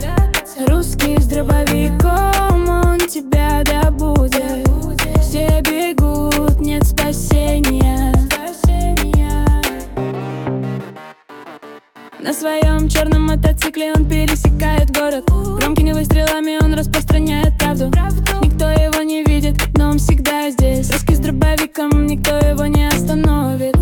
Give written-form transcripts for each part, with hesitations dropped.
Русский с дробовиком, он тебя добудет. Все бегут, нет спасения. На своем черном мотоцикле он пересекает город. Громкими выстрелами он распространяет правду. Никто его не видит, но он всегда здесь. Русский с дробовиком, никто его не остановит.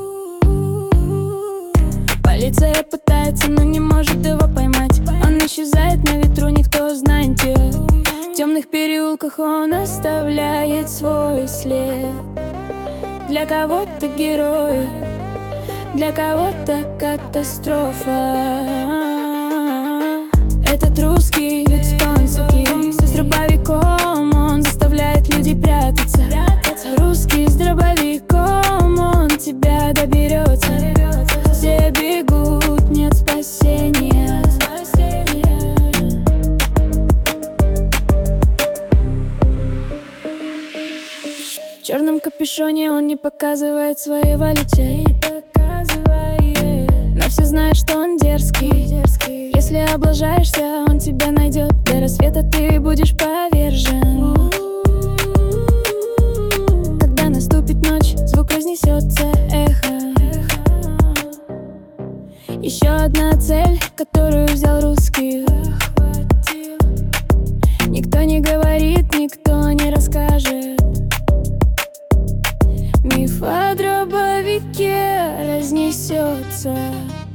Полиция пытается, но не может его поймать. Он исчезает на ветру, никто знает его. В темных переулках он оставляет свой след. Для кого-то герой, для кого-то катастрофа. Этот русский эстонский с дробовиком, он заставляет людей прятаться. Русский с дробовиком, он тебя доберется. Все бегут, нет спасения. В черном капюшоне он не показывает своего лица. Но все знают, что он дерзкий. Если облажаешься, он тебя найдет. До рассвета ты будешь повержен. Когда наступит ночь, звук разнесется эхо. Еще одна цель, которую взял русский. Никто не говорит, никто не расскажет. Миф о дробовике разнесется.